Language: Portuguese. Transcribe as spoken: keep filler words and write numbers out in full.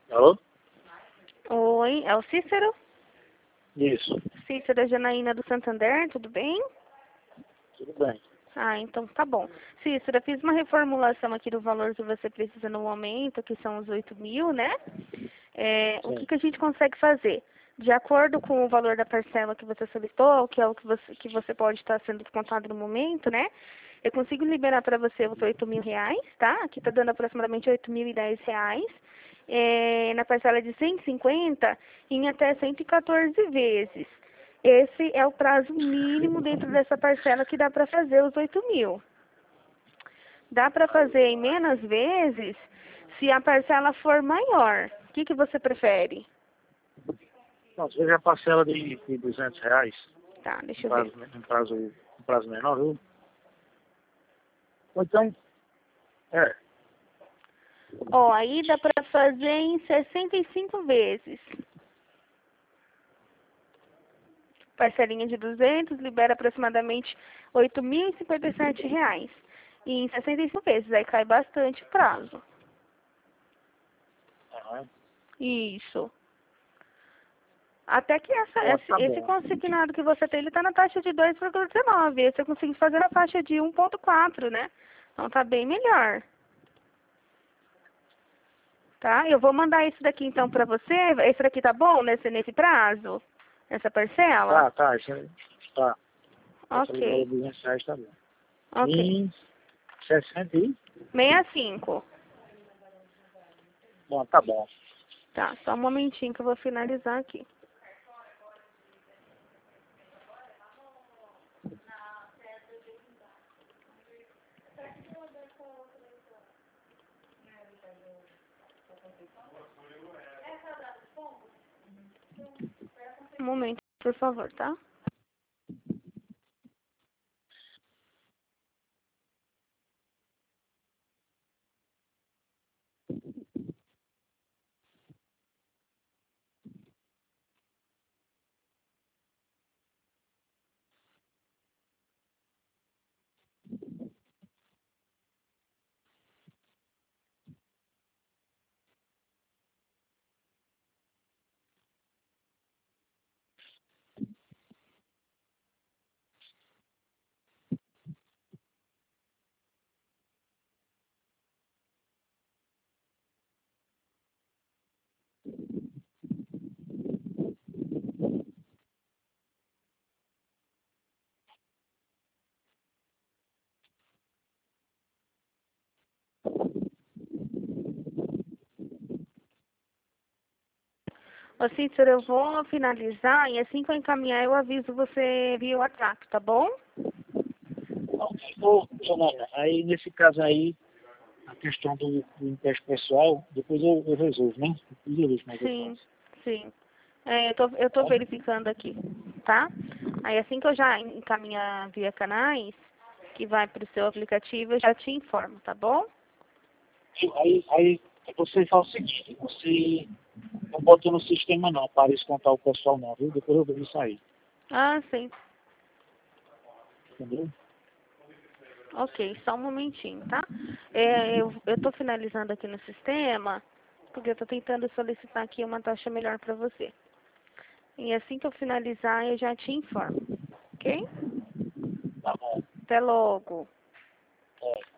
Alô? Oi, é o Cícero? Isso, Cícero Janaína do Santander, tudo bem? tudo bem. Ah, então tá bom. Cícero, eu fiz uma reformulação aqui do valor que você precisa no momento, que são os oito mil, né? É, o que, Sim. que a gente consegue fazer? De acordo com o valor da parcela que você solicitou, que é o que você, que você pode estar sendo descontado no momento, né? Eu consigo liberar para você os oito mil reais, tá? Aqui tá dando aproximadamente oito mil e dez reais. É, na parcela de cento e cinquenta em até cento e quatorze vezes. Esse é o prazo mínimo dentro dessa parcela que dá para fazer os oito mil. Dá para fazer em menos vezes se a parcela for maior. O que, que você prefere? Não, você já parcela de, de duzentos reais, Tá, um deixa eu ver. prazo, um prazo, um prazo menor, viu? Ou então, é, Ó, aí dá para fazer em sessenta e cinco vezes. Parcelinha de duzentos libera aproximadamente oito mil e cinquenta e sete reais. E em sessenta e cinco vezes, aí cai bastante o prazo. aham. Isso. Até que essa, Ó, esse, tá esse bom. consignado que você tem, ele está na taxa de dois vírgula dezenove. Esse eu consigo fazer na faixa de um vírgula quatro, né? Então tá bem melhor. Tá? Eu vou mandar isso daqui então para você. Esse daqui tá bom nesse, nesse prazo? Essa parcela? Tá, tá, isso aí, tá. Essa libera Ok. duzentos reais, tá bom. Ok. Em sessenta e... sessenta e cinco. Bom, tá bom. Tá, só um momentinho que eu vou finalizar aqui. Um momento, por favor, tá? Ô, Cícero, eu vou finalizar e assim que eu encaminhar eu aviso você via WhatsApp, tá bom? Ô, Janaína, aí nesse caso aí, a questão do, do imposto pessoal, depois eu, eu resolvo, né? Depois eu vejo como é que eu Sim, faço. sim. É, eu tô, eu tô Tá? verificando aqui, tá? Aí assim que eu já encaminhar via canais, que vai pro seu aplicativo, eu já te informo, tá bom? Aí, aí você faz o seguinte, você não bota no sistema não, para descontar o pessoal não, viu? Depois eu vejo isso aí, Ah, sim. entendeu? Ok, só um momentinho, tá? É, eu, eu tô finalizando aqui no sistema, porque eu tô tentando solicitar aqui uma taxa melhor pra você. E assim que eu finalizar, eu já te informo, ok? Tá bom. Até logo. É.